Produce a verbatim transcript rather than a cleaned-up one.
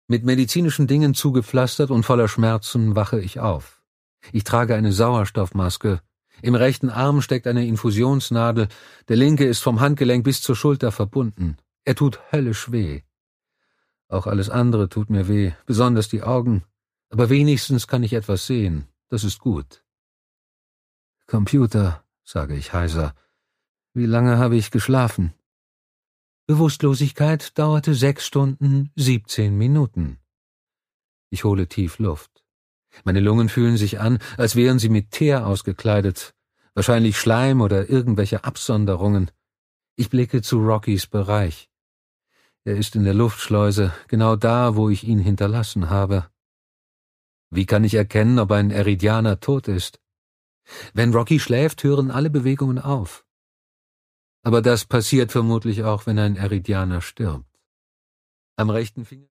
Mit medizinischen Dingen zugepflastert und voller Schmerzen wache ich auf. Ich trage eine Sauerstoffmaske. Im rechten Arm steckt eine Infusionsnadel, der linke ist vom Handgelenk bis zur Schulter verbunden. Er tut höllisch weh. Auch alles andere tut mir weh, besonders die Augen. Aber wenigstens kann ich etwas sehen. Das ist gut. Computer, sage ich heiser. Wie lange habe ich geschlafen? Bewusstlosigkeit dauerte sechs Stunden, siebzehn Minuten. Ich hole tief Luft. Meine Lungen fühlen sich an, als wären sie mit Teer ausgekleidet. Wahrscheinlich Schleim oder irgendwelche Absonderungen. Ich blicke zu Rockys Bereich. Er ist in der Luftschleuse, genau da, wo ich ihn hinterlassen habe. Wie kann ich erkennen, ob ein Eridianer tot ist? Wenn Rocky schläft, hören alle Bewegungen auf. Aber das passiert vermutlich auch, wenn ein Eridianer stirbt. Am rechten Finger